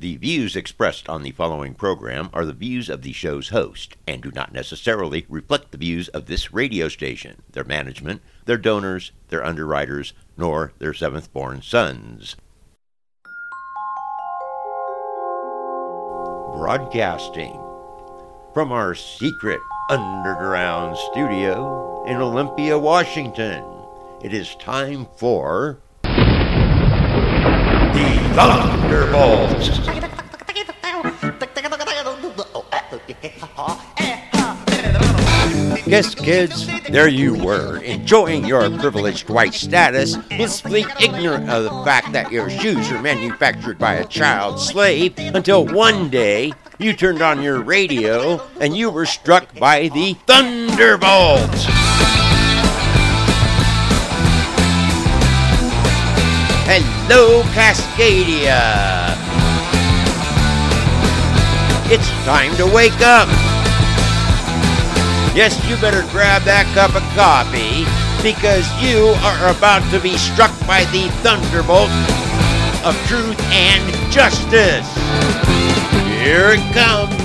The views expressed on the following program are the views of the show's host and do not necessarily reflect the views of this radio station, their management, their donors, their underwriters, nor their seventh-born sons. Broadcasting from our secret underground studio in Olympia, Washington, it is time for the Thunderbolts. Yes, kids, there you were, enjoying your privileged white status, blissfully ignorant of the fact that your shoes are manufactured by a child slave, until one day you turned on your radio and you were struck by the Thunderbolts. Hello, Cascadia. It's time to wake up. Yes, you better grab that cup of coffee, because you are about to be struck by the thunderbolt of truth and justice. Here it comes.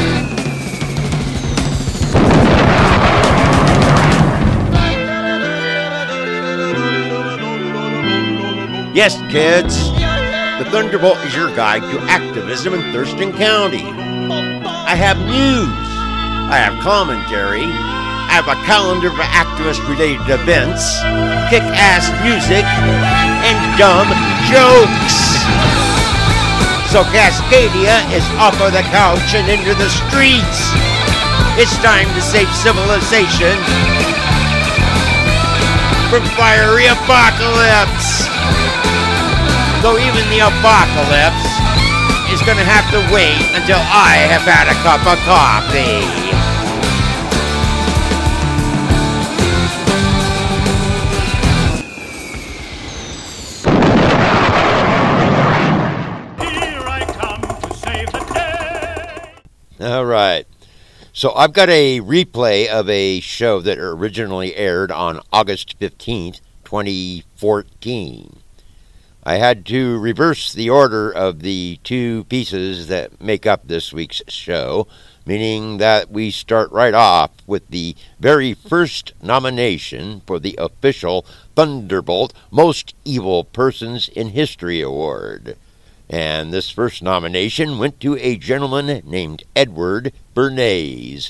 Yes, kids, the Thunderbolt is your guide to activism in Thurston County. I have news. I have commentary. I have a calendar of activist-related events, kick-ass music, and dumb jokes. So Cascadia is off of the couch and into the streets. It's time to save civilization from fiery apocalypse. Though even the apocalypse is going to have to wait until I have had a cup of coffee. Here I come to save the day. All right. So I've got a replay of a show that originally aired on August 15th, 2014. I had to reverse the order of the two pieces that make up this week's show, meaning that we start right off with the very first nomination for the official Thunderbolt Most Evil Persons in History Award. And this first nomination went to a gentleman named Edward Bernays.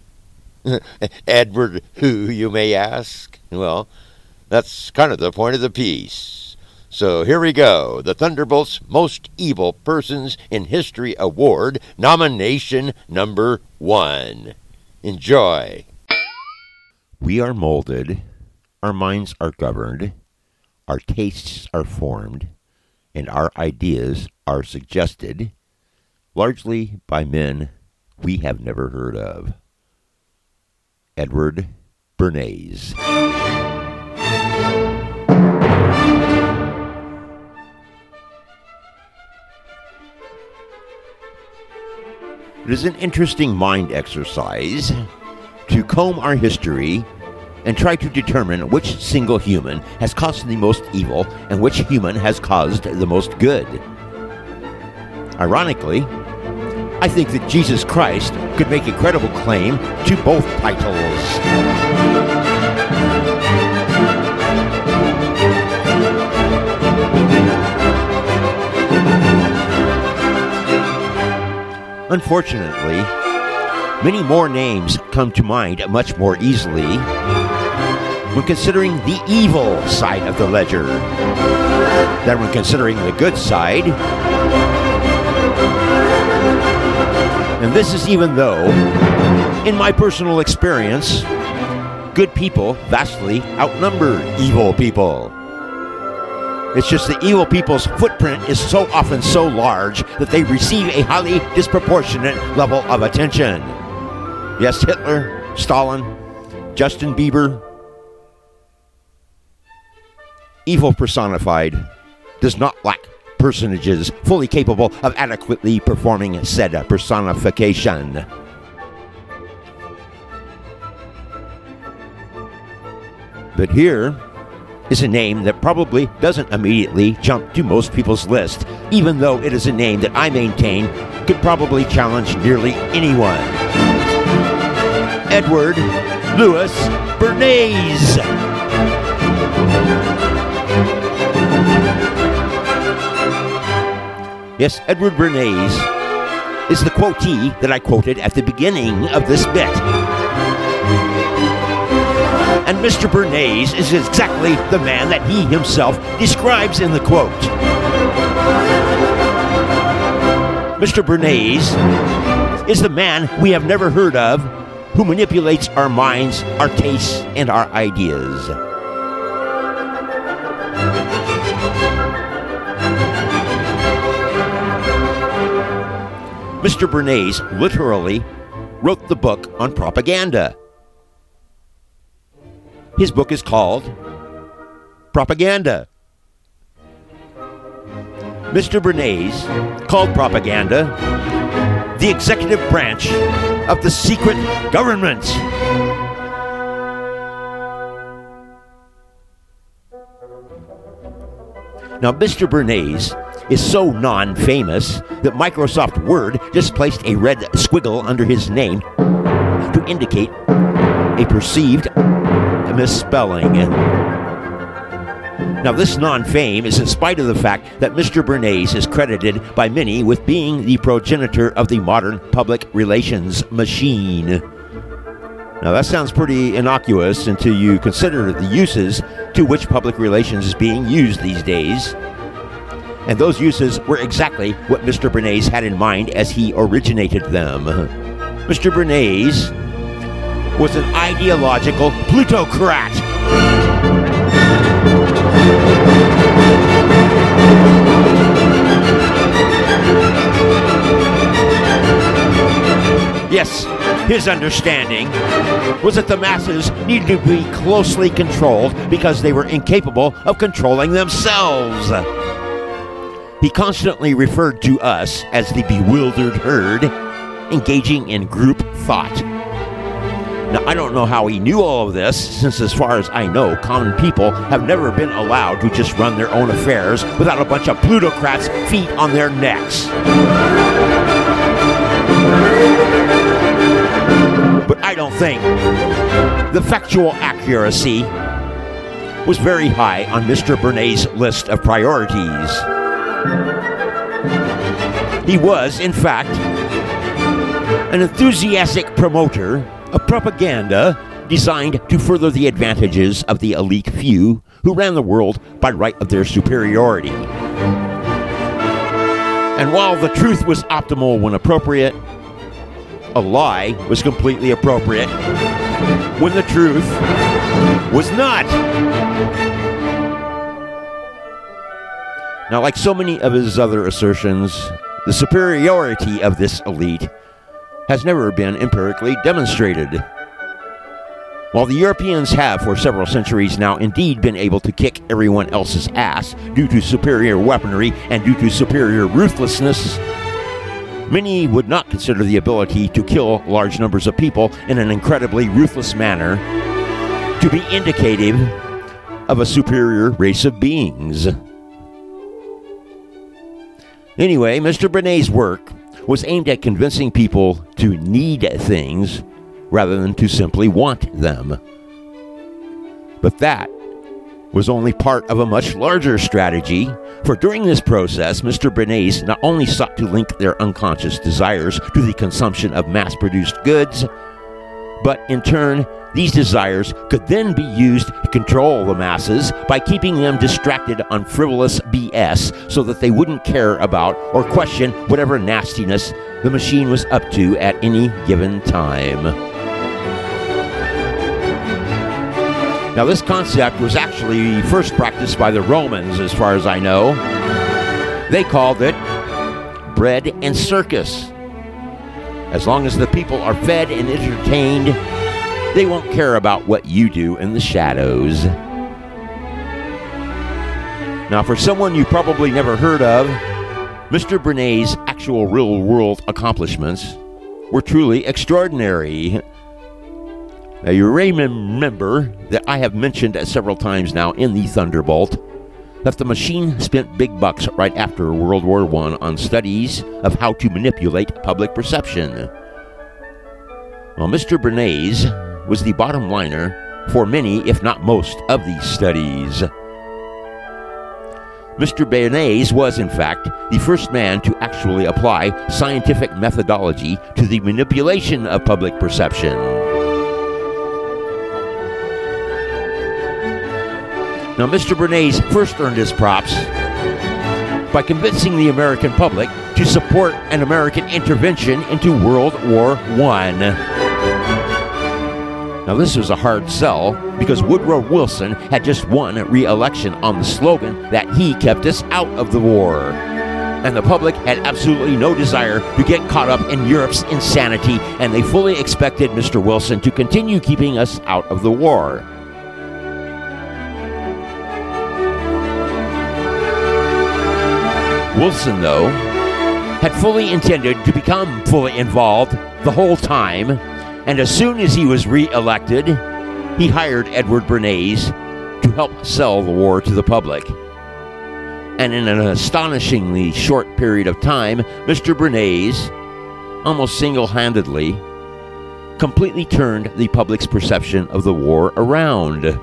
Edward who, you may ask? Well, that's kind of the point of the piece. So here we go, the Thunderbolt's Most Evil Persons in History Award, nomination number 1. Enjoy. We are molded, our minds are governed, our tastes are formed, and our ideas are suggested, largely by men we have never heard of. Edward Bernays. It is an interesting mind exercise to comb our history and try to determine which single human has caused the most evil and which human has caused the most good. Ironically, I think that Jesus Christ could make a credible claim to both titles. Unfortunately, many more names come to mind much more easily when considering the evil side of the ledger than when considering the good side. And this is even though, in my personal experience, good people vastly outnumber evil people. It's just the evil people's footprint is so often so large that they receive a highly disproportionate level of attention. Yes, Hitler, Stalin, Justin Bieber. Evil personified does not lack personages fully capable of adequately performing said personification. But here, is a name that probably doesn't immediately jump to most people's list, even though it is a name that I maintain could probably challenge nearly anyone. Edward Louis Bernays. Yes, Edward Bernays is the quotee that I quoted at the beginning of this bit. And Mr. Bernays is exactly the man that he himself describes in the quote. Mr. Bernays is the man we have never heard of who manipulates our minds, our tastes, and our ideas. Mr. Bernays literally wrote the book on propaganda. His book is called Propaganda. Mr. Bernays called propaganda the executive branch of the secret government. Now, Mr. Bernays is so non-famous that Microsoft Word just placed a red squiggle under his name to indicate a perceived misspelling. Now, this non-fame is in spite of the fact that Mr. Bernays is credited by many with being the progenitor of the modern public relations machine. Now, that sounds pretty innocuous until you consider the uses to which public relations is being used these days. And those uses were exactly what Mr. Bernays had in mind as he originated them. Mr. Bernays was an ideological plutocrat. Yes, his understanding was that the masses needed to be closely controlled because they were incapable of controlling themselves. He constantly referred to us as the bewildered herd, engaging in group thought. Now, I don't know how he knew all of this, since as far as I know, common people have never been allowed to just run their own affairs without a bunch of plutocrats' feet on their necks. But I don't think the factual accuracy was very high on Mr. Bernays' list of priorities. He was, in fact, an enthusiastic promoter of propaganda designed to further the advantages of the elite few who ran the world by right of their superiority. And while the truth was optimal when appropriate, a lie was completely appropriate when the truth was not. Now, like so many of his other assertions, the superiority of this elite has never been empirically demonstrated. While the Europeans have for several centuries now indeed been able to kick everyone else's ass due to superior weaponry and due to superior ruthlessness, many would not consider the ability to kill large numbers of people in an incredibly ruthless manner to be indicative of a superior race of beings. Anyway, Mr. Bernays' work was aimed at convincing people to need things rather than to simply want them. But that was only part of a much larger strategy, for during this process, Mr. Bernays not only sought to link their unconscious desires to the consumption of mass-produced goods, but in turn, these desires could then be used to control the masses by keeping them distracted on frivolous BS so that they wouldn't care about or question whatever nastiness the machine was up to at any given time. Now, this concept was actually first practiced by the Romans, as far as I know. They called it bread and circus. As long as the people are fed and entertained, they won't care about what you do in the shadows. Now, for someone you probably never heard of, Mr. Bernays' actual real-world accomplishments were truly extraordinary. Now, you may remember that I have mentioned several times now in the Thunderbolt that the machine spent big bucks right after World War I on studies of how to manipulate public perception. Well, Mr. Bernays was the bottom liner for many, if not most, of these studies. Mr. Bernays was, in fact, the first man to actually apply scientific methodology to the manipulation of public perception. Now, Mr. Bernays first earned his props by convincing the American public to support an American intervention into World War I. Now, this was a hard sell because Woodrow Wilson had just won re-election on the slogan that he kept us out of the war. And the public had absolutely no desire to get caught up in Europe's insanity, and they fully expected Mr. Wilson to continue keeping us out of the war. Wilson, though, had fully intended to become fully involved the whole time, and as soon as he was re-elected, he hired Edward Bernays to help sell the war to the public. And in an astonishingly short period of time, Mr. Bernays, almost single-handedly, completely turned the public's perception of the war around.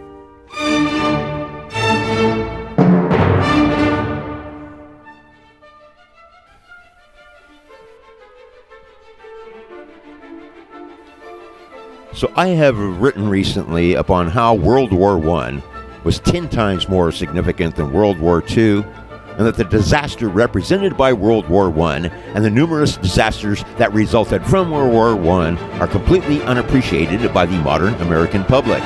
So I have written recently upon how World War I was 10 times more significant than World War II, and that the disaster represented by World War I and the numerous disasters that resulted from World War I are completely unappreciated by the modern American public.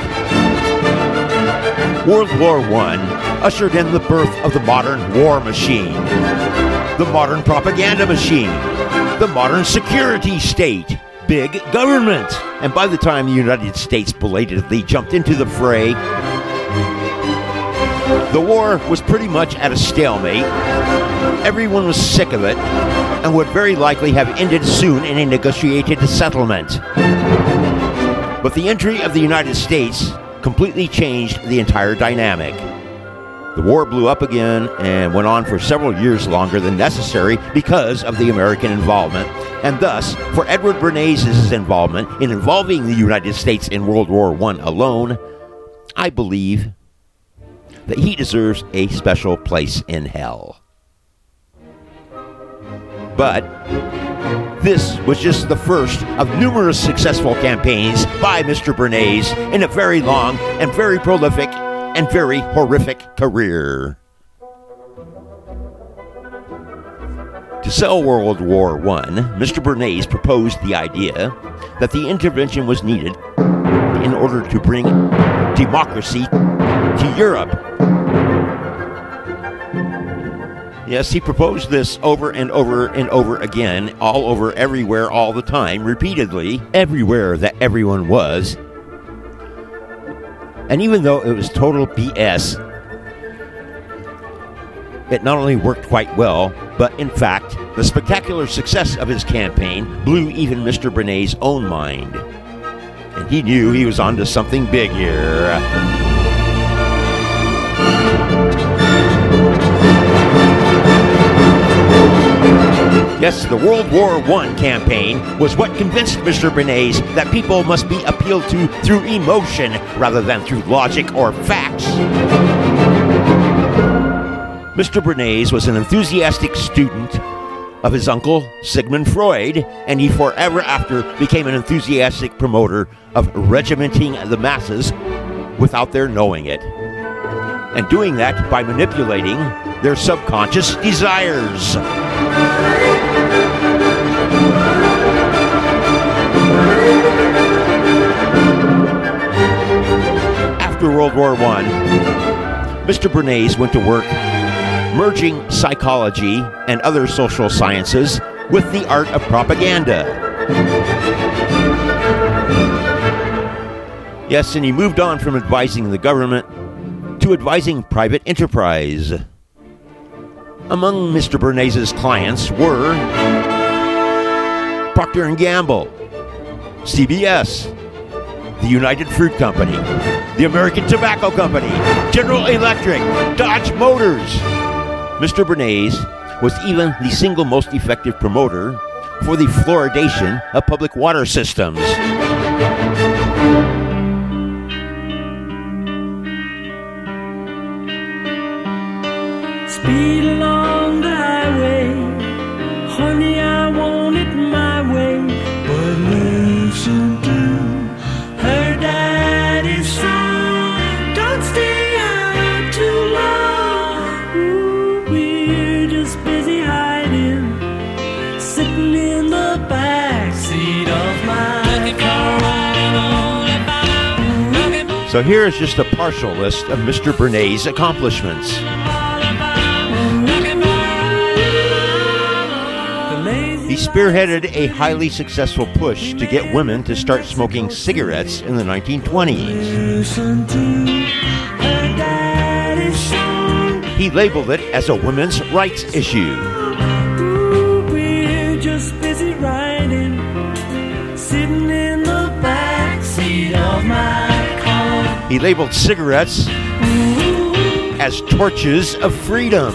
World War I ushered in the birth of the modern war machine, the modern propaganda machine, the modern security state, big government. And by the time the United States belatedly jumped into the fray, the war was pretty much at a stalemate. Everyone was sick of it and would very likely have ended soon in a negotiated settlement. But the entry of the United States completely changed the entire dynamic. The war blew up again and went on for several years longer than necessary because of the American involvement. And thus, for Edward Bernays' involvement in involving the United States in World War I alone, I believe that he deserves a special place in hell. But this was just the first of numerous successful campaigns by Mr. Bernays in a very long and very prolific and very horrific career. To sell World War I, Mr. Bernays proposed the idea that the intervention was needed in order to bring democracy to Europe. Yes, he proposed this over and over and over again, all over, everywhere, all the time, repeatedly, everywhere that everyone was. And even though it was total BS, it not only worked quite well, but in fact, the spectacular success of his campaign blew even Mr. Bernays' own mind. And he knew he was onto something big here. Yes, the World War I campaign was what convinced Mr. Bernays that people must be appealed to through emotion rather than through logic or facts. Mr. Bernays was an enthusiastic student of his uncle, Sigmund Freud, and he forever after became an enthusiastic promoter of regimenting the masses without their knowing it, and doing that by manipulating their subconscious desires. After World War I, Mr. Bernays went to work merging psychology and other social sciences with the art of propaganda. Yes, and he moved on from advising the government to advising private enterprise. Among Mr. Bernays' clients were Procter & Gamble, CBS, the United Fruit Company, the American Tobacco Company, General Electric, Dodge Motors. Mr. Bernays was even the single most effective promoter for the fluoridation of public water systems. Speed along the highway, honey, I want it my way. But listen to her daddy's song. Don't stay out too long. Ooh, we're just busy hiding, sitting in the back seat of my car. So here is just a partial list of Mr. Bernays' accomplishments. He spearheaded a highly successful push to get women to start smoking cigarettes in the 1920s. He labeled it as a women's rights issue. We're just busy riding, sitting in the back seat of my car. He labeled cigarettes as torches of freedom.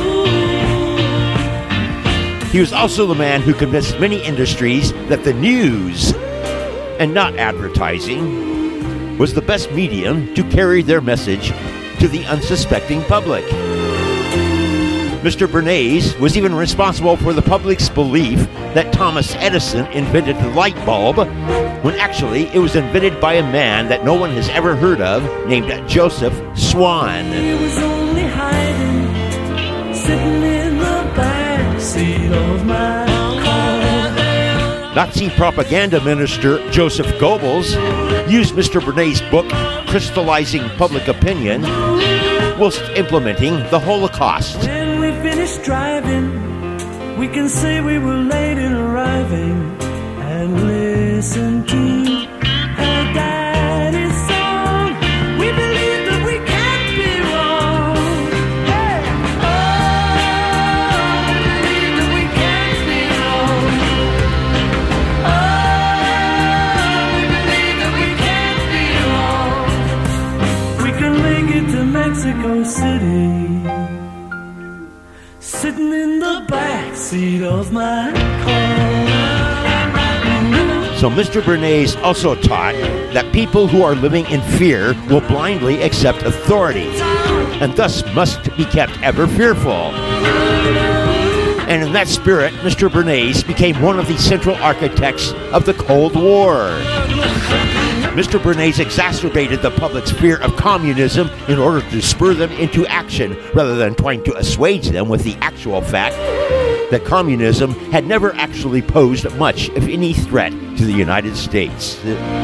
He was also the man who convinced many industries that the news, and not advertising, was the best medium to carry their message to the unsuspecting public. Mr. Bernays was even responsible for the public's belief that Thomas Edison invented the light bulb, when actually it was invented by a man that no one has ever heard of, named Joseph Swan. He was only hiding, sitting in the back seat of my car. Nazi propaganda minister Joseph Goebbels used Mr. Bernays' book, Crystallizing Public Opinion, whilst implementing the Holocaust. When we finished driving, we can say we were late in arriving, and listen to her daddy's song. We believe that we can't be wrong. Hey! Oh, we believe that we can't be wrong. Oh, we believe that we can't be wrong. We can make it to Mexico City, sitting in the back seat of my car. So Mr. Bernays also taught that people who are living in fear will blindly accept authority, and thus must be kept ever fearful. And in that spirit, Mr. Bernays became one of the central architects of the Cold War. Mr. Bernays exacerbated the public's fear of communism in order to spur them into action, rather than trying to assuage them with the actual fact that communism had never actually posed much, if any, threat to the United States.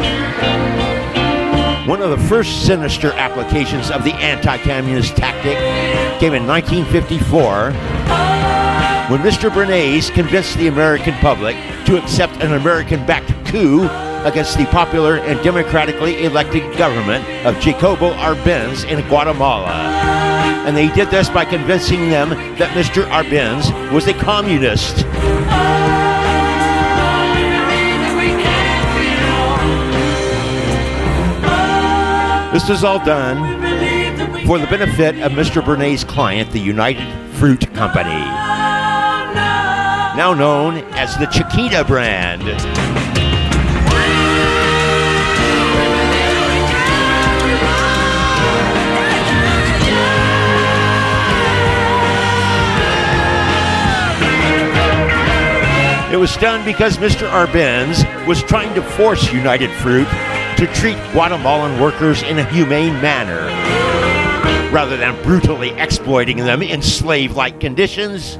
One of the first sinister applications of the anti-communist tactic came in 1954, when Mr. Bernays convinced the American public to accept an American-backed coup against the popular and democratically elected government of Jacobo Arbenz in Guatemala. And they did this by convincing them that Mr. Arbenz was a communist. This was all done for the benefit of Mr. Bernays' client, the United Fruit Company, now known as the Chiquita brand. It was done because Mr. Arbenz was trying to force United Fruit to treat Guatemalan workers in a humane manner, rather than brutally exploiting them in slave-like conditions.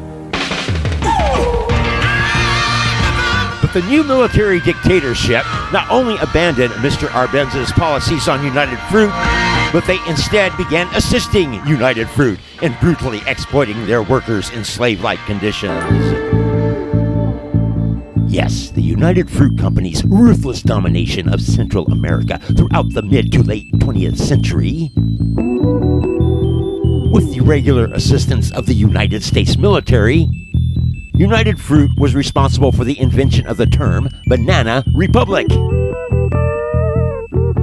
But the new military dictatorship not only abandoned Mr. Arbenz's policies on United Fruit, but they instead began assisting United Fruit in brutally exploiting their workers in slave-like conditions. Yes, the United Fruit Company's ruthless domination of Central America throughout the mid to late 20th century, with the regular assistance of the United States military, United Fruit was responsible for the invention of the term Banana Republic.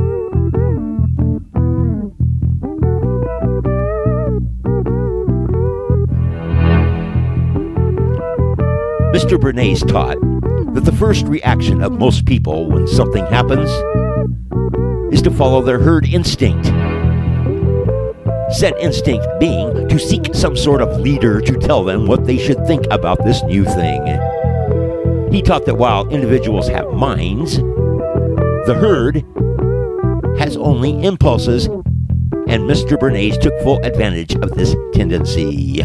Mr. Bernays taught that the first reaction of most people when something happens is to follow their herd instinct. Said instinct being to seek some sort of leader to tell them what they should think about this new thing. He taught that while individuals have minds, the herd has only impulses, and Mr. Bernays took full advantage of this tendency.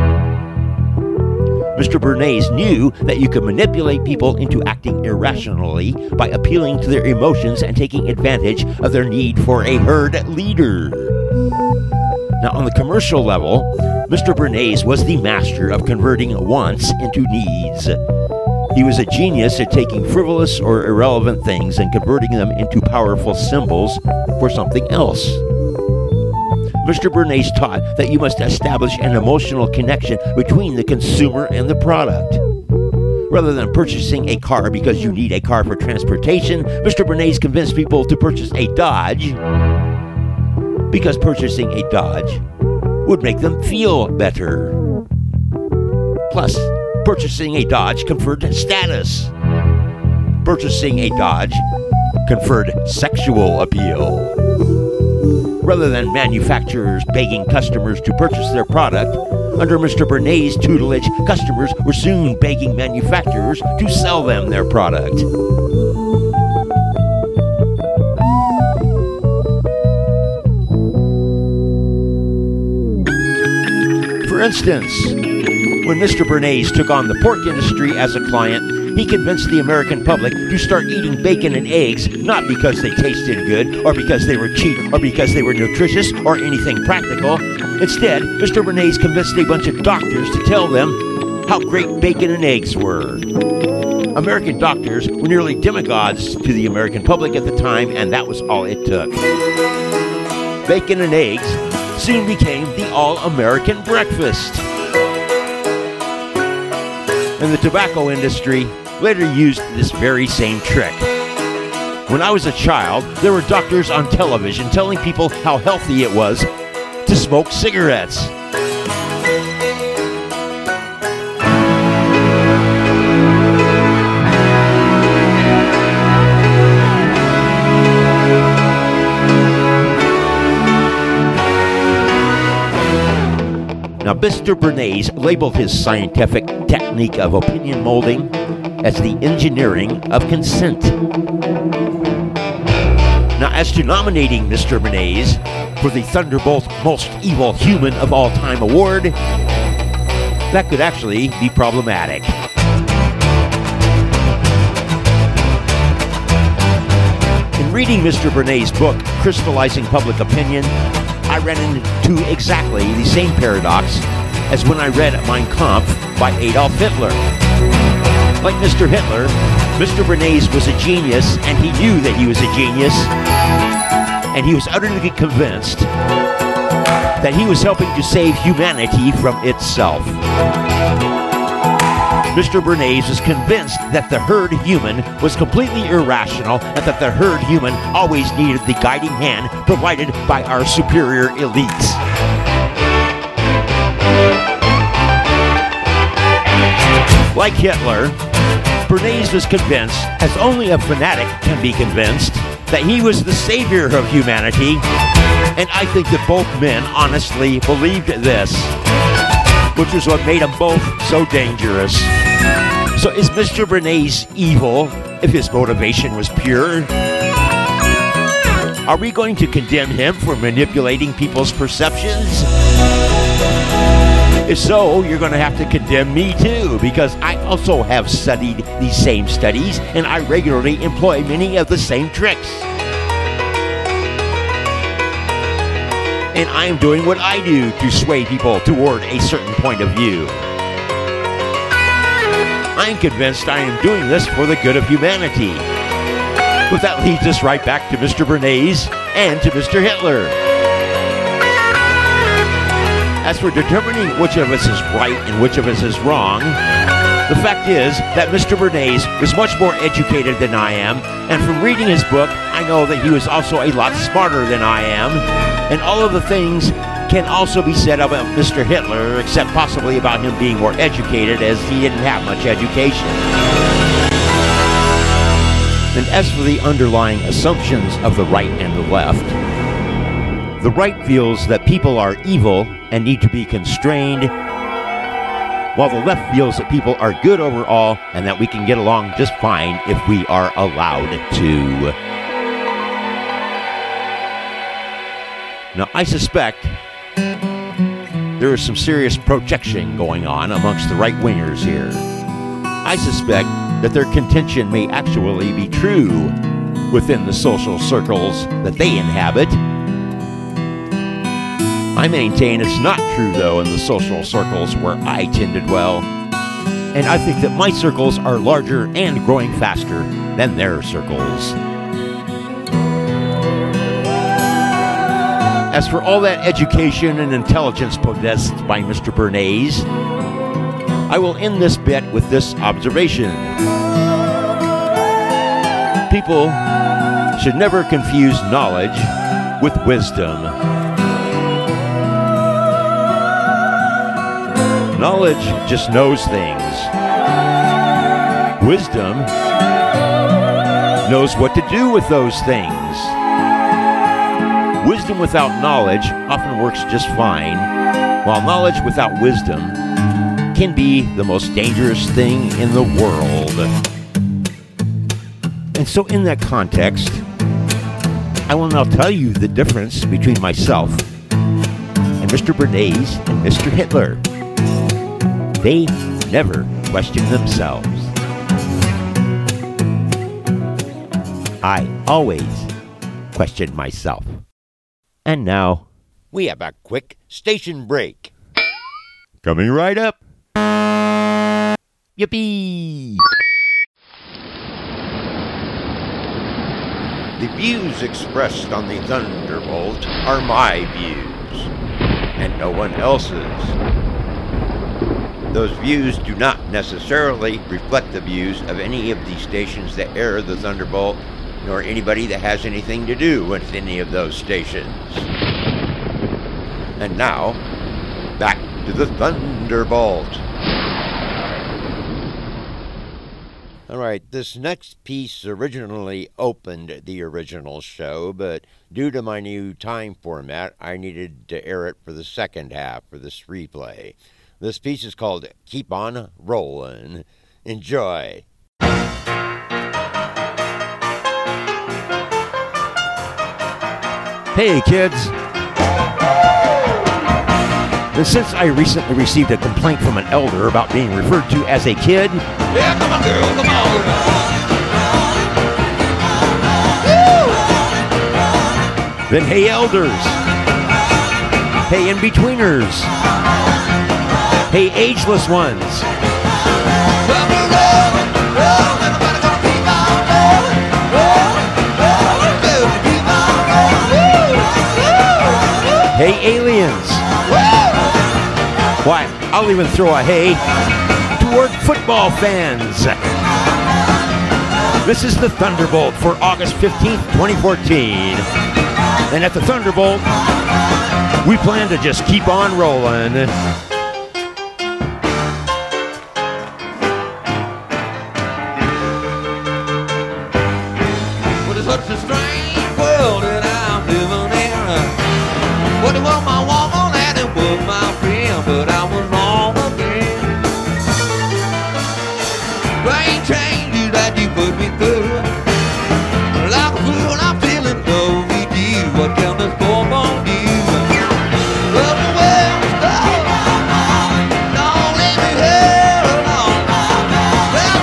Mr. Bernays knew that you could manipulate people into acting irrationally by appealing to their emotions and taking advantage of their need for a herd leader. Now, on the commercial level, Mr. Bernays was the master of converting wants into needs. He was a genius at taking frivolous or irrelevant things and converting them into powerful symbols for something else. Mr. Bernays taught that you must establish an emotional connection between the consumer and the product. Rather than purchasing a car because you need a car for transportation, Mr. Bernays convinced people to purchase a Dodge because purchasing a Dodge would make them feel better. Plus, purchasing a Dodge conferred status. Purchasing a Dodge conferred sexual appeal. Rather than manufacturers begging customers to purchase their product, under Mr. Bernays' tutelage, customers were soon begging manufacturers to sell them their product. For instance, when Mr. Bernays took on the pork industry as a client, he convinced the American public to start eating bacon and eggs, not because they tasted good, or because they were cheap, or because they were nutritious, or anything practical. Instead, Mr. Bernays convinced a bunch of doctors to tell them how great bacon and eggs were. American doctors were nearly demigods to the American public at the time, and that was all it took. Bacon and eggs soon became the all-American breakfast. And the tobacco industry later used this very same trick. When I was a child, there were doctors on television telling people how healthy it was to smoke cigarettes. Now, Mr. Bernays labeled his scientific technique of opinion molding as the engineering of consent. Now, as to nominating Mr. Bernays for the Thunderbolt Most Evil Human of All Time award, that could actually be problematic. In reading Mr. Bernays' book, Crystallizing Public Opinion, I ran into exactly the same paradox as when I read Mein Kampf by Adolf Hitler. Like Mr. Hitler, Mr. Bernays was a genius, and he knew that he was a genius, and he was utterly convinced that he was helping to save humanity from itself. Mr. Bernays was convinced that the herd human was completely irrational and that the herd human always needed the guiding hand provided by our superior elites. Like Hitler, Bernays was convinced, as only a fanatic can be convinced, that he was the savior of humanity, and I think that both men honestly believed this, which was what made them both so dangerous. So is Mr. Bernays evil if his motivation was pure? Are we going to condemn him for manipulating people's perceptions? If so, you're going to have to condemn me too, because I also have studied these same studies, and I regularly employ many of the same tricks. And I am doing what I do to sway people toward a certain point of view. I am convinced I am doing this for the good of humanity. But that leads us right back to Mr. Bernays and to Mr. Hitler. As for determining which of us is right and which of us is wrong, the fact is that Mr. Bernays was much more educated than I am, and from reading his book, I know that he was also a lot smarter than I am, and all of the things can also be said about Mr. Hitler, except possibly about him being more educated, as he didn't have much education. And as for the underlying assumptions of the right and the left, the right feels that people are evil and need to be constrained, while the left feels that people are good overall and that we can get along just fine if we are allowed to. Now, I suspect there is some serious projection going on amongst the right-wingers here. I suspect that their contention may actually be true within the social circles that they inhabit. I maintain it's not true, though, in the social circles where I tend to dwell. And I think that my circles are larger and growing faster than their circles. As for all that education and intelligence possessed by Mr. Bernays, I will end this bit with this observation. People should never confuse knowledge with wisdom. Knowledge just knows things. Wisdom knows what to do with those things. Wisdom without knowledge often works just fine, while knowledge without wisdom can be the most dangerous thing in the world. And so in that context, I will now tell you the difference between myself and Mr. Bernays and Mr. Hitler. They never question themselves. I always question myself. And now, We have a quick station break. coming right up. Yippee! The views expressed on the Thunderbolt are my views, and no one else's. Those views do not necessarily reflect the views of any of the stations that air the Thunderbolt, nor anybody that has anything to do with any of those stations. And now, back to the Thunderbolt. Alright, this next piece originally opened the original show, but due to my new time format, I needed to air it for the second half for this replay. This piece is called Keep On Rollin'. Enjoy. Hey, kids. And since I recently received a complaint from an elder about being referred to as a kid, Yeah, come on, girl, come on. then hey, elders. Hey, in-betweeners. Hey, ageless ones. Hey, aliens. Why, I'll even throw a hey toward football fans. This is the Thunderbolt for August 15th, 2014. And at the Thunderbolt, we plan to just keep on rolling. What is such a strange world that I'm living in? What do want my woman and it was my friend, but I was wrong again. Rain changes that you put me through. Like a fool, I'm feeling low with you. What can this poor bone do? Well, don't leave me here alone. Well,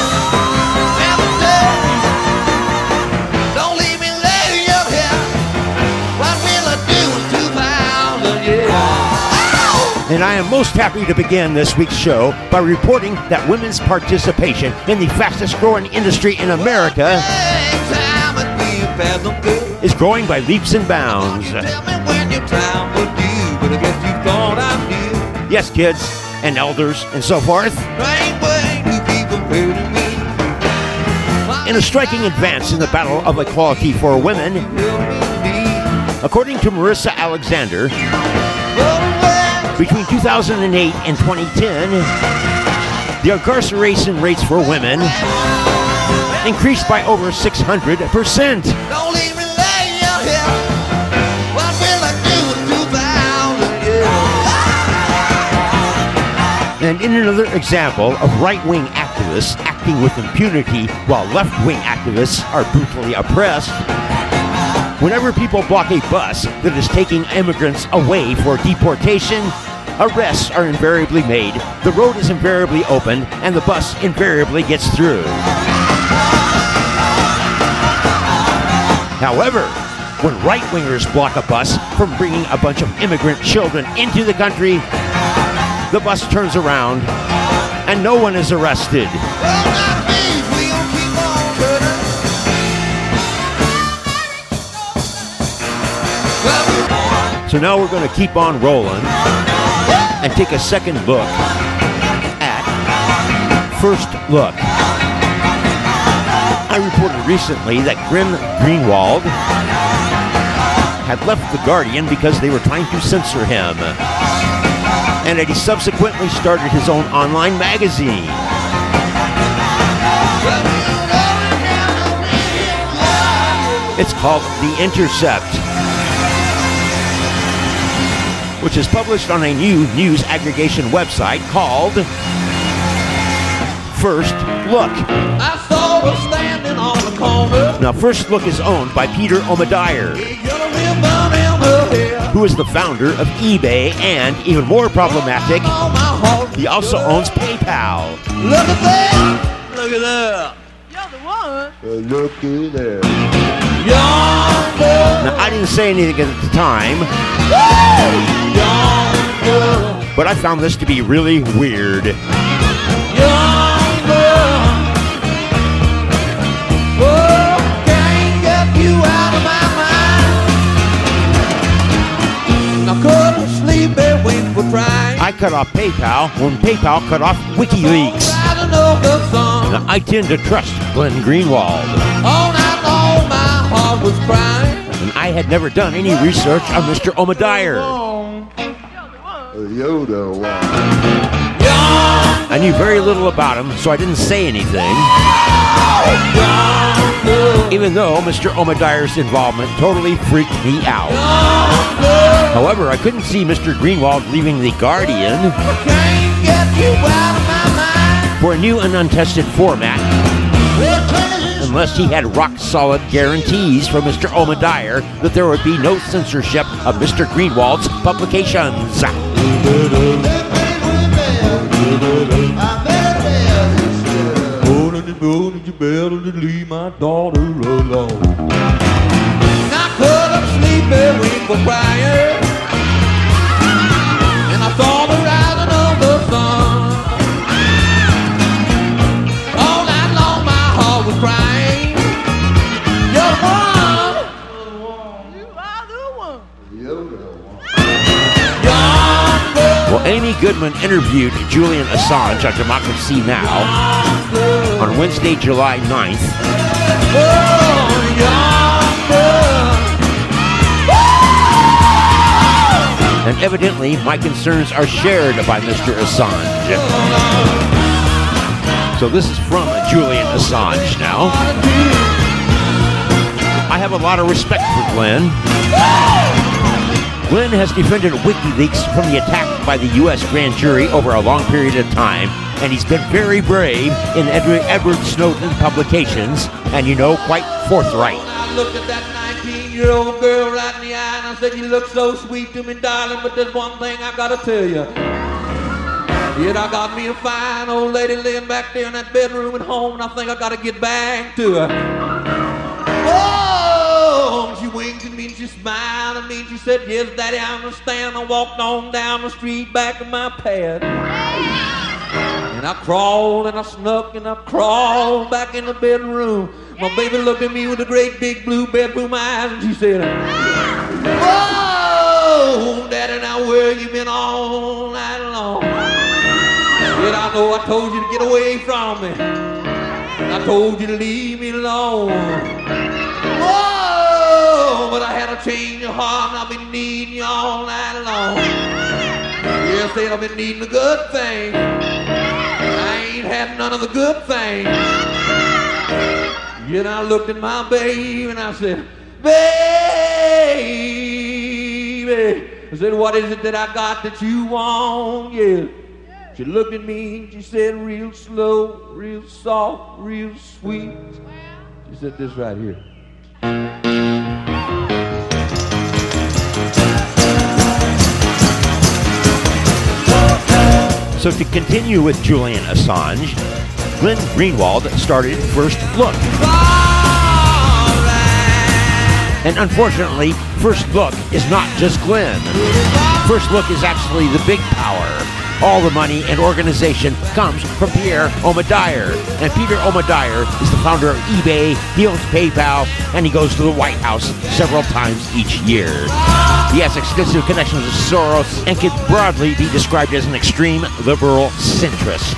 don't leave me laying up here. What will I do in 2,000 years? And I am most happy to begin this week's show by reporting that women's participation in the fastest growing industry in America Time would be a fathom good. is growing by leaps and bounds. Tell me when your time would do, but I guess you thought I knew. Yes, kids and elders and so forth. Ain't way to keep comparing me. In a striking advance in the battle of equality for women, according to Marissa Alexander, Between 2008 and 2010, the incarceration rates for women increased by over 600%. Don't leave me laying out here. What will I do in 2000 years? And in another example of right-wing activists acting with impunity while left-wing activists are brutally oppressed, whenever people block a bus that is taking immigrants away for deportation, arrests are invariably made, the road is invariably opened, and the bus invariably gets through. However, when right-wingers block a bus from bringing a bunch of immigrant children into the country, the bus turns around and no one is arrested. Well, not me. We'll keep on turning. So now we're going to keep on rolling and take a second look at First Look. I reported recently that Glenn Greenwald had left The Guardian because they were trying to censor him, and that he subsequently started his own online magazine. It's called The Intercept, which is published on a new news aggregation website called First Look. I saw her standing on the corner. Now, First Look is owned by Peter Omadier, who is the founder of eBay, and even more problematic, he also owns PayPal. Look at that. Look at that. You're the one. Looky there. Yonder. Now, I didn't say anything at the time, Yonder. but I found this to be really weird. Yonder. Oh, can't get you out of my mind. I couldn't sleep and wait for trying. I cut off PayPal when PayPal cut off WikiLeaks. Now, I tend to trust Glenn Greenwald, All night long my heart was crying. and I had never done any research on Mr. Omadier. You're the one. I knew very little about him, so I didn't say anything, even though Mr. Omadier's involvement totally freaked me out. However, I couldn't see Mr. Greenwald leaving The Guardian Can't get you out of my mind. for a new and untested format unless he had rock-solid guarantees from Mr. Omadier that there would be no censorship of Mr. Greenwald's publications. You better leave my daughter alone. I couldn't sleep every week for crying, and I saw the rising of the sun. All night long my heart was crying. You're the one. You are the one. Well, Amy Goodman interviewed Julian Assange on Democracy Now! On Wednesday, July 9th. And evidently, my concerns are shared by Mr. Assange. So this is from Julian Assange now. I have a lot of respect for Glenn. Glenn has defended WikiLeaks from the attack by the U.S. grand jury over a long period of time, and he's been very brave in Edward Snowden publications, and quite forthright. I looked at that 19-year-old girl right in the eye and I said, you look so sweet to me, darling, but there's one thing I gotta tell you. Yet I got me a fine old lady laying back there in that bedroom at home, and I think I gotta get back to her. Oh, she winked at me and she smiled at me and she said, yes, Daddy, I understand. I walked on down the street back to my pad. And I crawled and I snuck and I crawled back in the bedroom. My baby looked at me with the great big blue bedroom eyes and she said, whoa, Daddy, now where you been all night long? Yet I know I told you to get away from me. I told you to leave me alone. Whoa, but I had a change of heart and I've been needing you all night long. said, I've been needing a good thing. I ain't had none of the good things. Then I looked at my baby and I said, baby. I said, what is it that I got that you want? Yeah. She looked at me and she said, real slow, real soft, real sweet. She said this right here. So to continue with Julian Assange, Glenn Greenwald started First Look. And unfortunately, First Look is not just Glenn. First Look is actually the big power. All the money and organization comes from Pierre Omidyar. And Peter Omidyar is the founder of eBay, he owns PayPal, and he goes to the White House several times each year. He has extensive connections with Soros and can broadly be described as an extreme liberal centrist.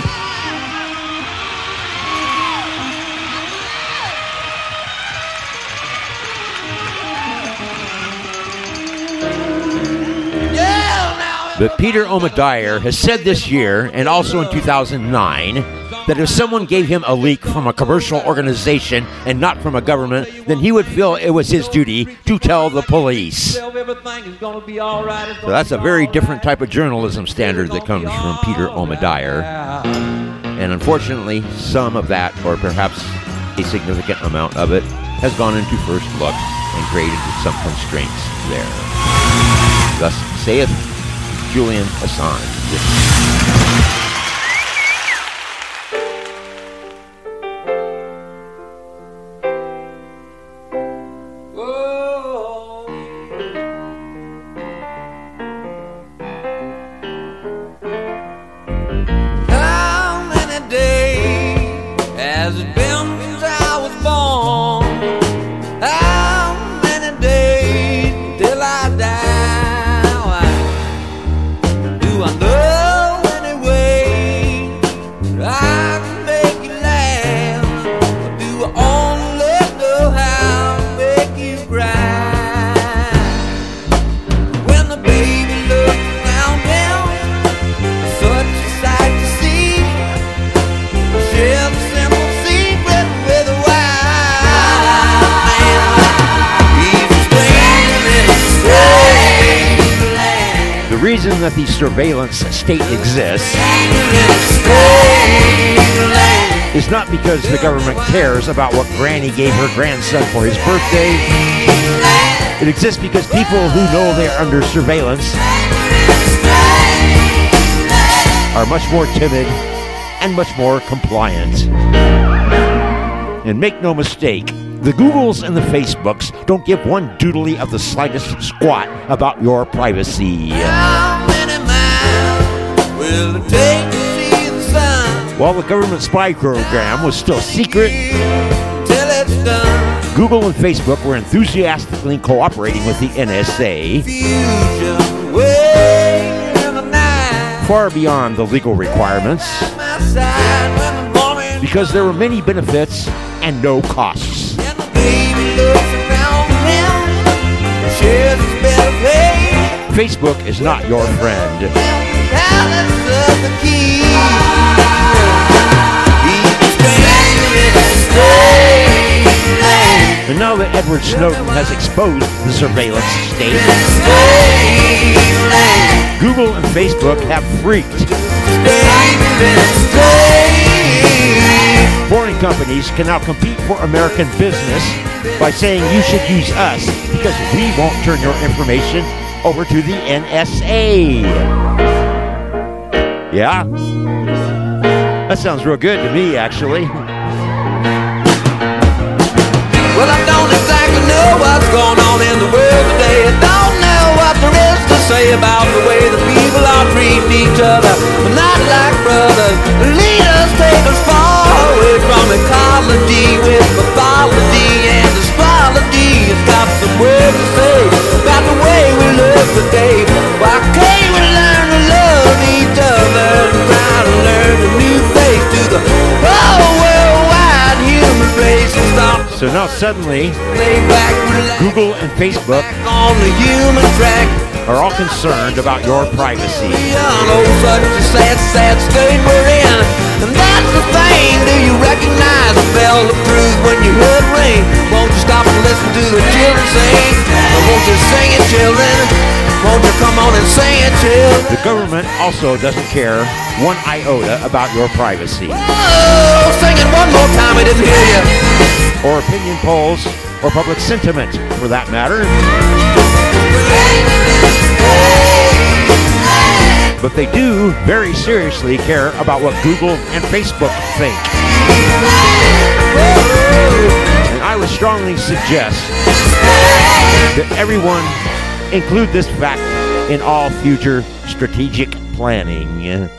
But Peter Omidyar has said this year, and also in 2009, that if someone gave him a leak from a commercial organization and not from a government, then he would feel it was his duty to tell the police. So that's a very different type of journalism standard that comes from Peter Omidyar. And unfortunately, some of that, or perhaps a significant amount of it, has gone into First Look and created some constraints there. Thus saith Julian Assange. How many days has it been since I was born? How many days till I die? Do I know any way that I can make you laugh? Or do I only know how to make you cry? When the baby looks around him, such a sight to see. Share the simple secret with a wild man. He's a stranger in a strange land. The reason that the surveillance state exists is not because the government cares about what Granny gave her grandson for his birthday. It exists because people who know they're under surveillance are much more timid and much more compliant. And make no mistake, the Googles and the Facebooks don't give one doodly of the slightest squat about your privacy. How many miles will it take to see the sun? While the government spy program was still secret, Till it's done. Google and Facebook were enthusiastically cooperating with the NSA Fusion way in the night. far beyond the legal requirements My side when the morning because there were many benefits and no costs. and the baby looks around him. Shares his better pay. Facebook is not your friend. Palace of the key. He's a stranger in a strange land. And now that Edward Snowden has exposed the surveillance state, Strange land. Google and Facebook have freaked. Stranger in a strange. Foreign companies can now compete for American business by saying you should use us because we won't turn your information over to the NSA. Yeah? That sounds real good to me, actually. Well, I don't exactly know what's going on in the world today. I don't know what there is to say about the way the people are treating each other. But not like brothers. The leaders take us far away from ecology with mythology and astrology. It's got some words to say about the way we live today. Why can't we learn to love each other and try to learn a new face to the whole worldwide human race and stop So now suddenly, lay back, relax, Google and Facebook on the human track. are all concerned about your privacy. Oh, such a sad, sad state we're in. And that's the thing, do you recognize the bell of truth when you hear it ring? Won't you stop and listen to the children sing? Or won't you sing it, children? Won't you come on and sing it, children? The government also doesn't care one iota about your privacy. Oh, sing it one more time, I didn't hear you. Or opinion polls, or public sentiment, for that matter. But they do very seriously care about what Google and Facebook think. And I would strongly suggest that everyone include this fact in all future strategic planning. If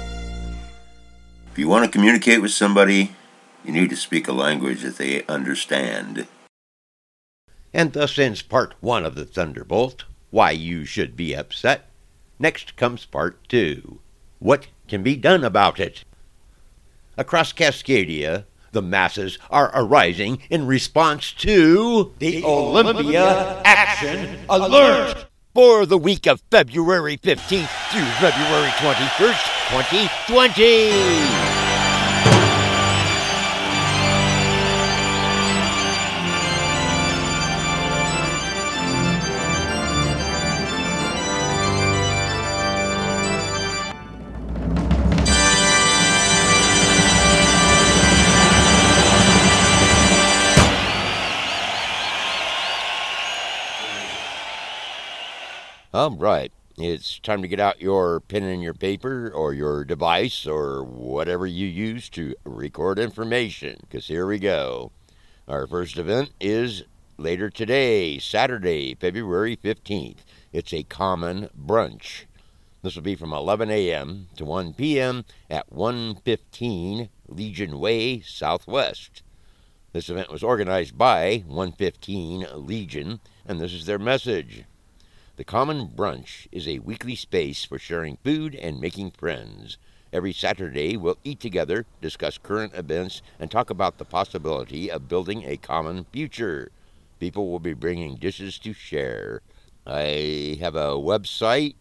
you want to communicate with somebody, you need to speak a language that they understand. And thus ends part 1 of the Thunderbolt, Why You Should Be Upset. Next comes part 2, What Can Be Done About It? Across Cascadia, the masses are arising in response to the Olympia Action Alert for the week of February 15th through February 21st, 2020. All right, it's time to get out your pen and your paper or your device or whatever you use to record information, because here we go. Our first event is later today, Saturday, February 15th. It's a common brunch. This will be from 11 a.m. to 1 p.m. at 115 Legion Way, Southwest. This event was organized by 115 Legion, and this is their message. The Common Brunch is a weekly space for sharing food and making friends. Every Saturday, we'll eat together, discuss current events, and talk about the possibility of building a common future. People will be bringing dishes to share. I have a website,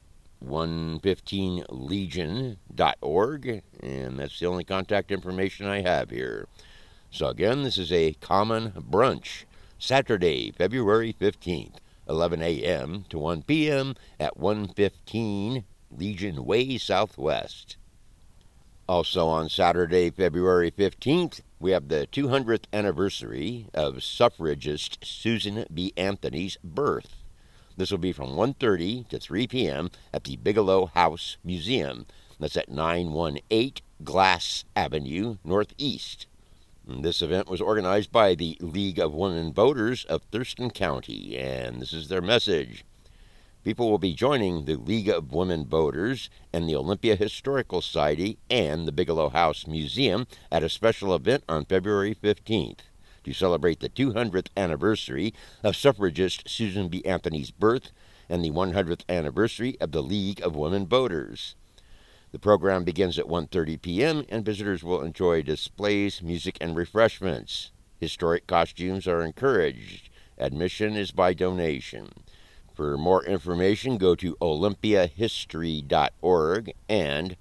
115legion.org, and that's the only contact information I have here. So again, this is a Common Brunch, Saturday, February 15th. 11 a.m. to 1 p.m. at 115 Legion Way, Southwest. Also on Saturday, February 15th, we have the 200th anniversary of suffragist Susan B. Anthony's birth. This will be from 1:30 to 3 p.m. at the Bigelow House Museum. That's at 918 Glass Avenue, Northeast. This event was organized by the League of Women Voters of Thurston County, and this is their message. People will be joining the League of Women Voters and the Olympia Historical Society and the Bigelow House Museum at a special event on February 15th to celebrate the 200th anniversary of suffragist Susan B. Anthony's birth and the 100th anniversary of the League of Women Voters. The program begins at 1:30 p.m., and visitors will enjoy displays, music, and refreshments. Historic costumes are encouraged. Admission is by donation. For more information, go to olympiahistory.org and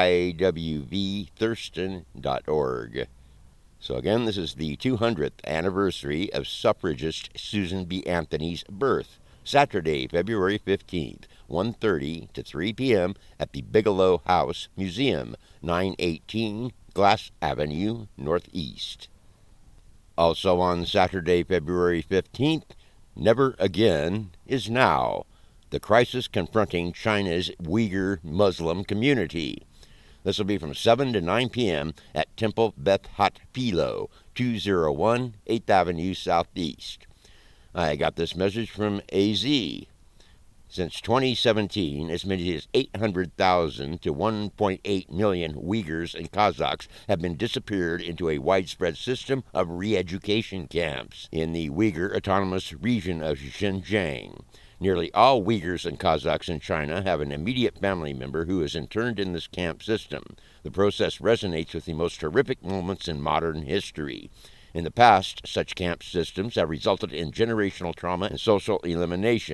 iwvthurston.org. So again, this is the 200th anniversary of suffragist Susan B. Anthony's birth. Saturday, February 15th, 1:30 to 3 p.m. at the Bigelow House Museum, 918 Glass Avenue, Northeast. Also on Saturday, February 15th, Never Again is Now, the crisis confronting China's Uyghur Muslim community. This will be from 7 to 9 p.m. at Temple Beth Hat Philo, 201 8th Avenue Southeast. I got this message from AZ. Since 2017, as many as 800,000 to 1.8 million Uyghurs and Kazakhs have been disappeared into a widespread system of re-education camps in the Uyghur Autonomous Region of Xinjiang. Nearly all Uyghurs and Kazakhs in China have an immediate family member who is interned in this camp system. The process resonates with the most horrific moments in modern history. In the past, such camp systems have resulted in generational trauma and social elimination.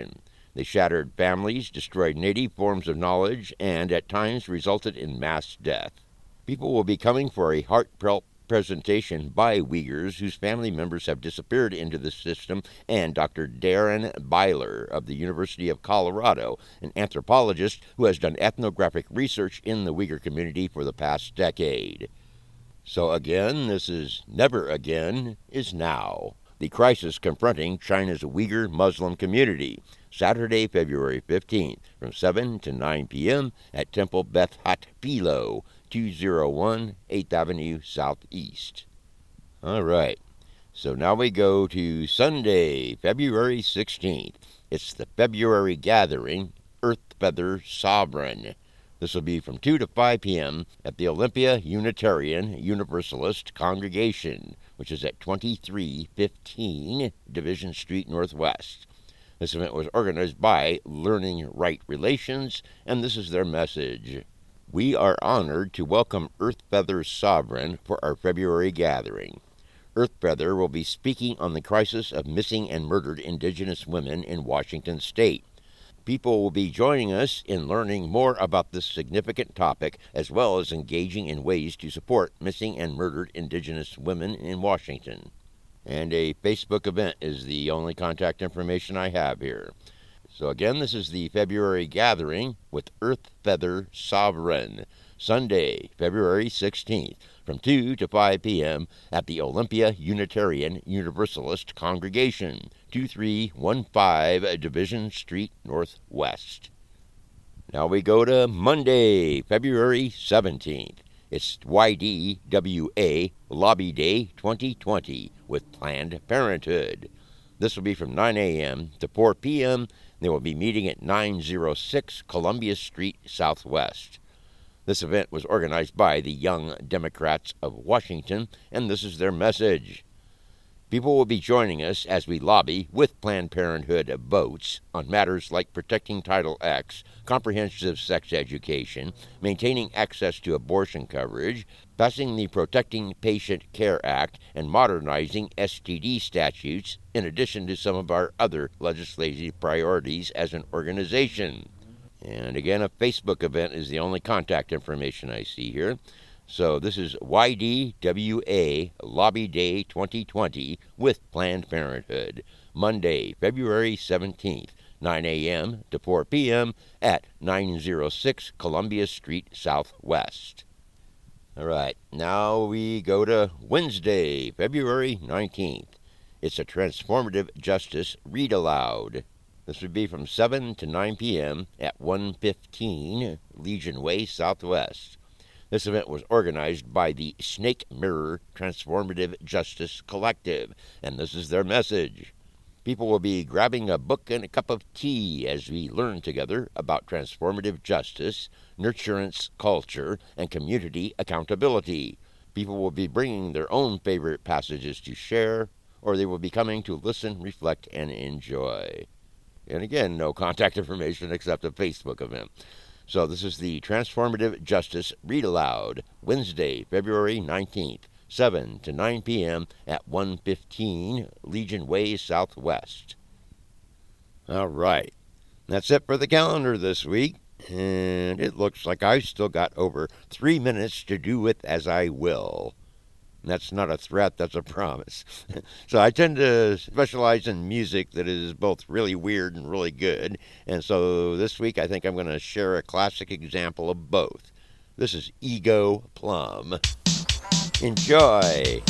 They shattered families, destroyed native forms of knowledge, and at times resulted in mass death. People will be coming for a heartfelt presentation by Uyghurs whose family members have disappeared into the system, and Dr. Darren Byler of the University of Colorado, an anthropologist who has done ethnographic research in the Uyghur community for the past decade. So again, this is Never Again is Now. The crisis confronting China's Uyghur Muslim community, Saturday, February 15th, from 7 to 9 p.m. at Temple Beth Hat Pilo, 201 8th Avenue Southeast. All right, so now we go to Sunday, February 16th. It's the February Gathering, Earth Feather Sovereign. This will be from 2 to 5 p.m. at the Olympia Unitarian Universalist Congregation, which is at 2315 Division Street Northwest. This event was organized by Learning Right Relations, and this is their message. We are honored to welcome Earth Feather Sovereign for our February gathering. Earth Feather will be speaking on the crisis of missing and murdered Indigenous women in Washington State. People will be joining us in learning more about this significant topic, as well as engaging in ways to support missing and murdered Indigenous women in Washington. And a Facebook event is the only contact information I have here. So again, this is the February Gathering with Earth Feather Sovereign, Sunday, February 16th, from 2 to 5 p.m. at the Olympia Unitarian Universalist Congregation, 2315 Division Street Northwest. Now we go to Monday, February 17th. It's YDWA Lobby Day 2020 with Planned Parenthood. This will be from 9 a.m. to 4 p.m. They will be meeting at 906 Columbia Street Southwest. This event was organized by the Young Democrats of Washington, and this is their message. People will be joining us as we lobby with Planned Parenthood votes on matters like protecting Title X, comprehensive sex education, maintaining access to abortion coverage, passing the Protecting Patient Care Act, and modernizing STD statutes, in addition to some of our other legislative priorities as an organization. And again, a Facebook event is the only contact information I see here. So this is YDWA Lobby Day 2020 with Planned Parenthood, Monday, February 17th, 9 a.m. to 4 p.m. at 906 Columbia Street Southwest. All right, now we go to Wednesday, February 19th. It's a Transformative Justice Read Aloud. This would be from 7 to 9 p.m. at 115 Legion Way Southwest. This event was organized by the Snake Mirror Transformative Justice Collective, and this is their message. People will be grabbing a book and a cup of tea as we learn together about transformative justice, nurturance culture, and community accountability. People will be bringing their own favorite passages to share, or they will be coming to listen, reflect, and enjoy. And again, no contact information except a Facebook event. So this is the Transformative Justice Read Aloud, Wednesday, February 19th, 7 to 9 p.m. at 115 Legion Way Southwest. All right, that's it for the calendar this week, and it looks like I've still got over 3 minutes to do with as I will. That's not a threat, that's a promise. So I tend to specialize in music that is both really weird and really good. And so this week I think I'm going to share a classic example of both. This is Ego Plum. Enjoy!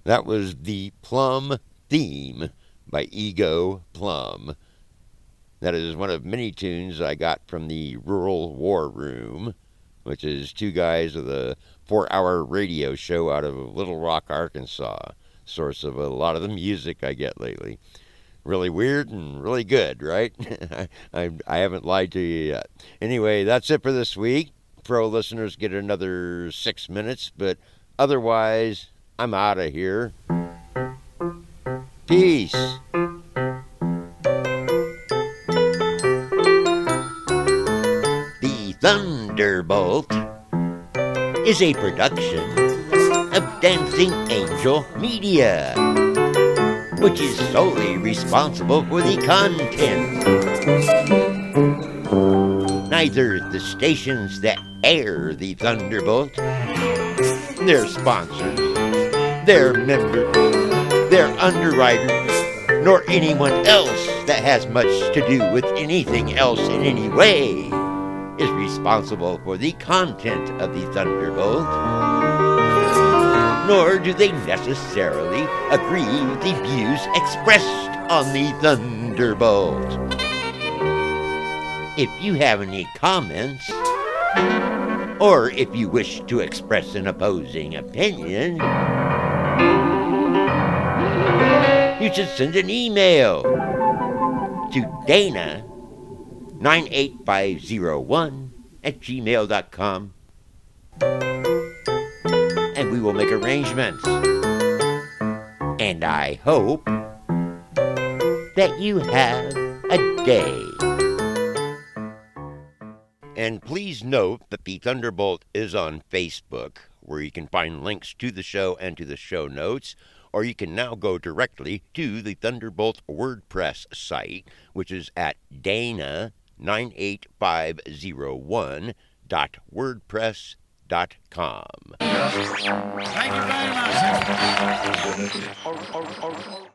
That was the Plum Theme by Ego Plum. That is one of many tunes I got from the Rural War Room, which is two guys with a 4-hour radio show out of Little Rock, Arkansas. Source of a lot of the music I get lately. Really weird and really good, right? I haven't lied to you yet. Anyway, that's it for this week. Pro listeners get another 6 minutes, but otherwise, I'm out of here. Peace. The Thunderbolt is a production of Dancing Angel Media, which is solely responsible for the content. Neither the stations that air the Thunderbolt, their sponsors, their members, their underwriters, nor anyone else that has much to do with anything else in any way is responsible for the content of the Thunderbolt, nor do they necessarily agree with the views expressed on the Thunderbolt. If you have any comments, or if you wish to express an opposing opinion, you should send an email to Dana98501@gmail.com, and we will make arrangements. And I hope that you have a day. And please note that the Thunderbolt is on Facebook, where you can find links to the show and to the show notes, or you can now go directly to the Thunderbolt WordPress site, which is at dana98501.wordpress.com. Thank you very much.